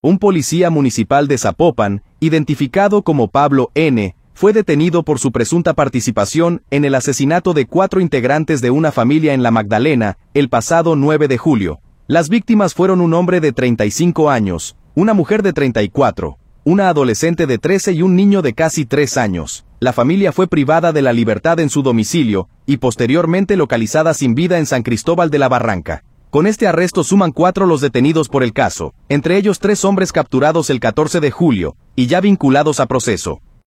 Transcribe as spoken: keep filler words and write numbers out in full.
Un policía municipal de Zapopan, identificado como Pablo N., fue detenido por su presunta participación en el asesinato de cuatro integrantes de una familia en La Magdalena, el pasado nueve de julio. Las víctimas fueron un hombre de treinta y cinco años, una mujer de treinta y cuatro, una adolescente de trece y un niño de casi tres años. La familia fue privada de la libertad en su domicilio, y posteriormente localizada sin vida en San Cristóbal de la Barranca. Con este arresto suman cuatro los detenidos por el caso, entre ellos tres hombres capturados el catorce de julio, y ya vinculados a proceso.